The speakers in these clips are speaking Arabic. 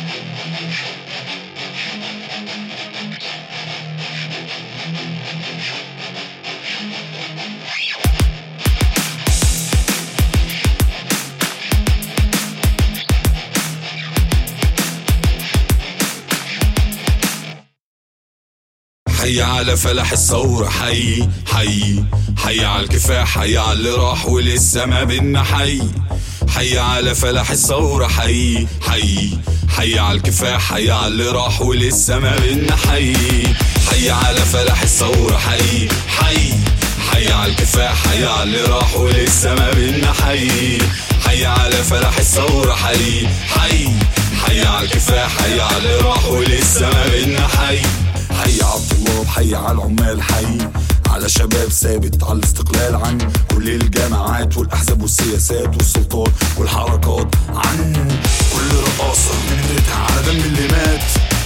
حي على فلاح الثورة، حي حي حي على الكفاح، حي على اللي راح ولسه ما بينا، حي حي على فلاح الثورة، حي حي حي على الكفاح، حي على اللي راح ولسه ما بينا، حي حي على فلاح الثورة، حي حي حي على الكفاح، حي على اللي راح ولسه ما بينا، حي حي على فلاح الثورة، حي حي حي على الكفاح، حي على اللي راح ولسه ما بينا، حي حي على الطلاب، حي على العمال، حي على شباب ثابت على الاستقلال عن كل الجامعات والأحزاب والسياسات والسلطات والحركات، عن كل رقاصة بنتها على دم اللي مات.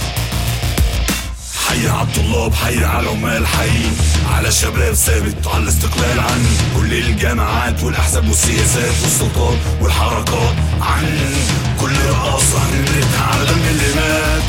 حي على الطلاب، حي على العمال، حي على شباب ثابت على الاستقلال عن كل الجامعات والأحزاب والسياسات والسلطات والحركات، عن كل رقاصة بنتها على دم اللي مات.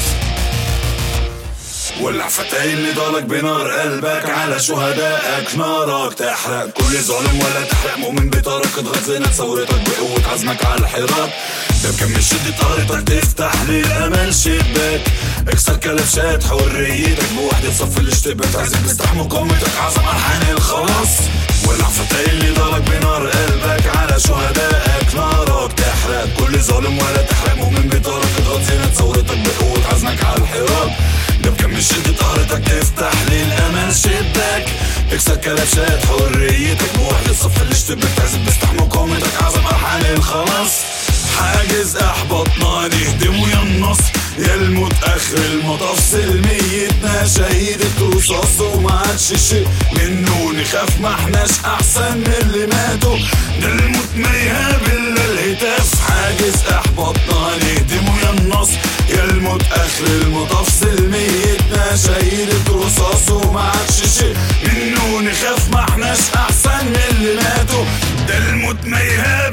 ولع فتاي اللي ضلك بنار قلبك على شهدائك، نارك تحرق كل ظالم ولا تحرق مؤمن بطارك، اضغط زينة ثورتك بقوة عزمك على الحراك، ده بكمل شدة طارتك تفتح للأمل شباك، اكسر كلبشات حريتك بوحدة صف الاشتباك، تعزف بسلاح مقاومتك عظم ألحان الخلاص. ولع فتاي اللي ضلك بنار قلبك على شهدائك، نارك تحرق كل ظالم ولا تحرق مؤمن بطارك، اضغط زينة ثورتك بقوة عزمك على الحراك، ده بكمل شدة طارتك تفتح للأمل شباك، اكسر كلبشات حريتك بوحدة صف الاشتباك، تعزف بسلاح مقاومتك عظم ألحان الخلاص. حاجز احبطنا نهدم ويا النصر يا الموت اخر المطاف، سلميتنا شهيدة رصاص وما عادش شيء منه نخاف، ما احناش احسن من اللي ماتوا، ده الموت ما يهاب الا الهتاف. حاجز احبطنا نهدم ويا النصر يا الموت اخر المطاف، سلميتنا شهيدة رصاص وما عادش شيء منه نخاف، ما احناش احسن من اللي ماتوا، ده الموت ما يهاب